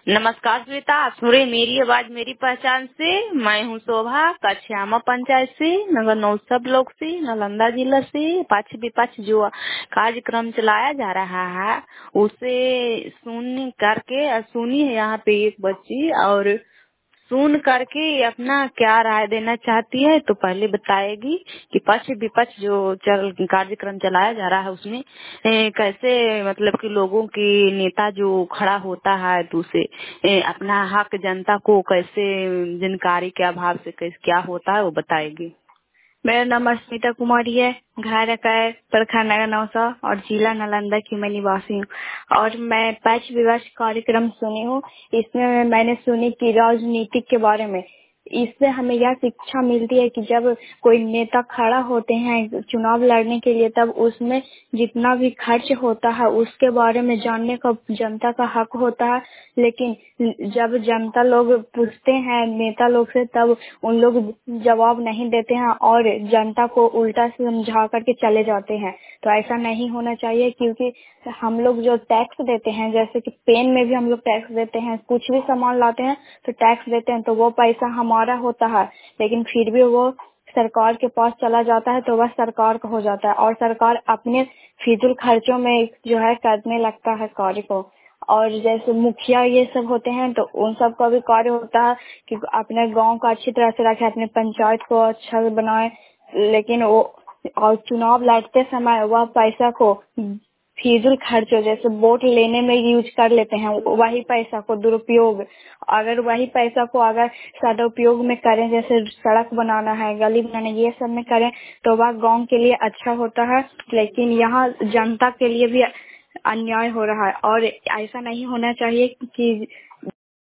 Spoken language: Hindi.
नमस्कार श्वेता, सुन रही मेरी आवाज मेरी पहचान से। मैं हूँ शोभा, कछयामा पंचायत से, नगर नौसा ब्लॉक से, नालंदा जिला से। पक्ष विपक्ष जो कार्यक्रम चलाया जा रहा है उसे सुन करके सुनी है यहाँ पे एक बच्ची, और सुन करके अपना क्या राय देना चाहती है तो पहले बताएगी कि पक्ष विपक्ष जो कार्यक्रम चलाया जा रहा है उसमें कैसे मतलब कि लोगों की नेता जो खड़ा होता है तो उसे अपना हक जनता को कैसे जानकारी के अभाव से कैसे क्या होता है वो बताएगी। मेरा नाम अस्मिता कुमारी है। घर रकाय प्रखंड नगर नौसा और जिला नालंदा की मैं निवासी हूँ और मैं पक्ष विपक्ष कार्यक्रम सुनी हूँ। इसमें मैंने सुनी कि राजनीति के बारे में इससे हमें यह शिक्षा मिलती है कि जब कोई नेता खड़ा होते हैं चुनाव लड़ने के लिए तब उसमें जितना भी खर्च होता है उसके बारे में जानने का जनता का हक होता है। लेकिन जब जनता लोग पूछते हैं नेता लोग से तब उन लोग जवाब नहीं देते हैं और जनता को उल्टा समझा करके चले जाते हैं। तो ऐसा नहीं होना चाहिए क्योंकि हम लोग जो टैक्स देते हैं जैसे कि पेन में भी हम लोग टैक्स देते हैं, कुछ भी सामान लाते हैं तो टैक्स देते हैं, तो वो पैसा हमारा होता है लेकिन फिर भी वो सरकार के पास चला जाता है तो वह सरकार का हो जाता है और सरकार अपने फिजूल खर्चों में जो है करने लगता है कार्य को। और जैसे मुखिया ये सब होते हैं तो उन सब का भी कार्य होता है कि अपने गांव को अच्छी तरह से रखे, अपने पंचायत को अच्छा बनाए, लेकिन वो और चुनाव लड़ते समय वह पैसा को फिजूल खर्चों जैसे वोट लेने में यूज कर लेते हैं, वही पैसा को दुरुपयोग। अगर वही पैसा को अगर सदुपयोग में करें जैसे सड़क बनाना है, गली बनाना, ये सब में करें तो वह गांव के लिए अच्छा होता है। लेकिन यहाँ जनता के लिए भी अन्याय हो रहा है और ऐसा नहीं होना चाहिए कि